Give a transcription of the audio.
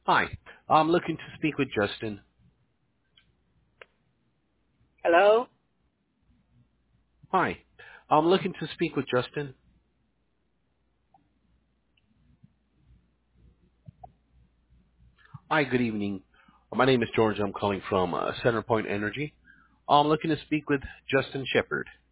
Hi. I'm looking to speak with Justin. Hello? Hi. I'm looking to speak with Justin. Hi, good evening. My name is George. I'm calling from Centerpoint Energy. I'm looking to speak with Justin Shepard.